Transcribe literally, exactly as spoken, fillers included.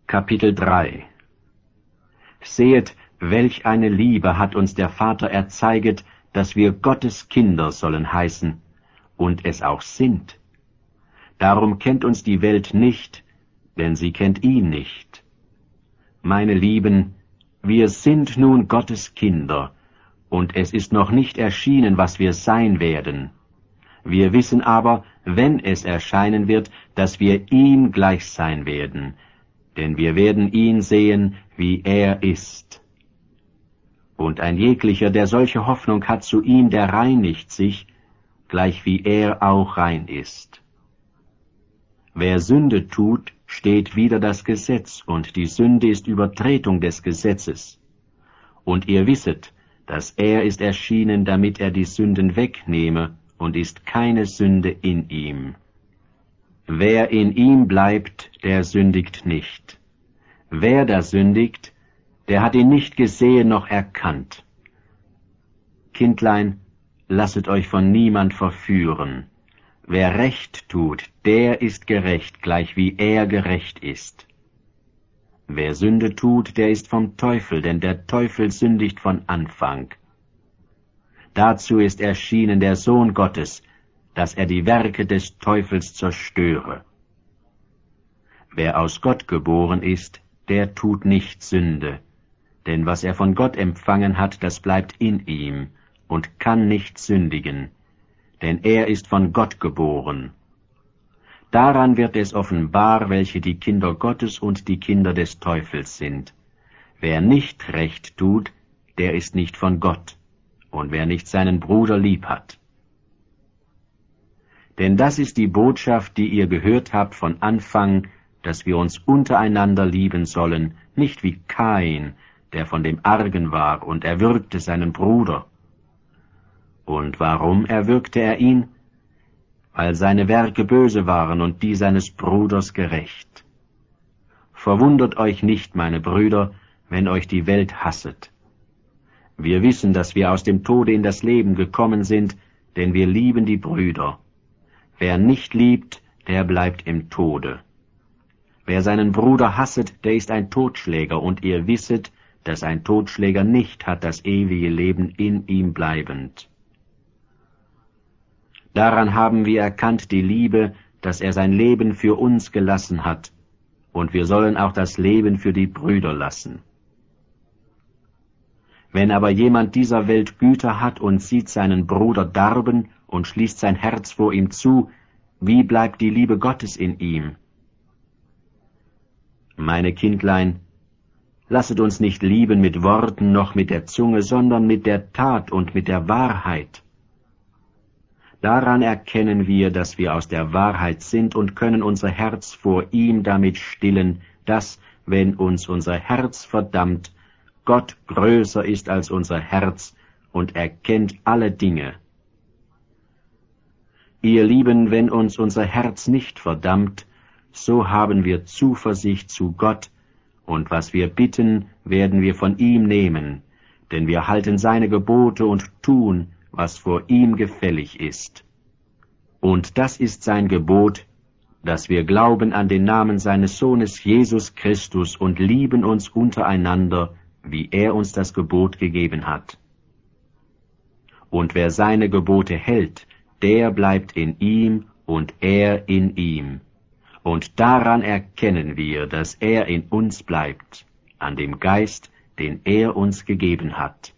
Kapitel drei. Sehet, welch eine Liebe hat uns der Vater erzeiget, dass wir Gottes Kinder sollen heißen, und es auch sind. Darum kennt uns die Welt nicht, denn sie kennt ihn nicht. Meine Lieben, wir sind nun Gottes Kinder, und es ist noch nicht erschienen, was wir sein werden. Wir wissen aber, wenn es erscheinen wird, dass wir ihm gleich sein werden, denn wir werden ihn sehen, wie er ist. Und ein jeglicher, der solche Hoffnung hat, zu ihm, der reinigt sich, gleich wie er auch rein ist. Wer Sünde tut, steht wider das Gesetz, und die Sünde ist Übertretung des Gesetzes. Und ihr wisset, dass er ist erschienen, damit er die Sünden wegnehme, und ist keine Sünde in ihm. Wer in ihm bleibt, der sündigt nicht. Wer da sündigt, der hat ihn nicht gesehen noch erkannt. Kindlein, lasset euch von niemand verführen. Wer Recht tut, der ist gerecht, gleich wie er gerecht ist. Wer Sünde tut, der ist vom Teufel, denn der Teufel sündigt von Anfang. Dazu ist erschienen der Sohn Gottes, dass er die Werke des Teufels zerstöre. Wer aus Gott geboren ist, der tut nicht Sünde, denn was er von Gott empfangen hat, das bleibt in ihm und kann nicht sündigen, denn er ist von Gott geboren. Daran wird es offenbar, welche die Kinder Gottes und die Kinder des Teufels sind. Wer nicht recht tut, der ist nicht von Gott, und wer nicht seinen Bruder lieb hat. Denn das ist die Botschaft, die ihr gehört habt von Anfang, dass wir uns untereinander lieben sollen, nicht wie Kain, der von dem Argen war und erwürgte seinen Bruder. Und warum erwürgte er ihn? Weil seine Werke böse waren und die seines Bruders gerecht. Verwundert euch nicht, meine Brüder, wenn euch die Welt hasset. Wir wissen, dass wir aus dem Tode in das Leben gekommen sind, denn wir lieben die Brüder. Wer nicht liebt, der bleibt im Tode. Wer seinen Bruder hasset, der ist ein Totschläger, und ihr wisset, dass ein Totschläger nicht hat das ewige Leben in ihm bleibend. Daran haben wir erkannt die Liebe, dass er sein Leben für uns gelassen hat, und wir sollen auch das Leben für die Brüder lassen. Wenn aber jemand dieser Welt Güter hat und sieht seinen Bruder darben und schließt sein Herz vor ihm zu, wie bleibt die Liebe Gottes in ihm? Meine Kindlein, lasset uns nicht lieben mit Worten noch mit der Zunge, sondern mit der Tat und mit der Wahrheit. Daran erkennen wir, dass wir aus der Wahrheit sind und können unser Herz vor ihm damit stillen, dass, wenn uns unser Herz verdammt, Gott größer ist als unser Herz und erkennt alle Dinge. Ihr Lieben, wenn uns unser Herz nicht verdammt, so haben wir Zuversicht zu Gott, und was wir bitten, werden wir von ihm nehmen, denn wir halten seine Gebote und tun, was vor ihm gefällig ist. Und das ist sein Gebot, dass wir glauben an den Namen seines Sohnes Jesus Christus und lieben uns untereinander, wie er uns das Gebot gegeben hat. Und wer seine Gebote hält, der bleibt in ihm und er in ihm. Und daran erkennen wir, dass er in uns bleibt, an dem Geist, den er uns gegeben hat.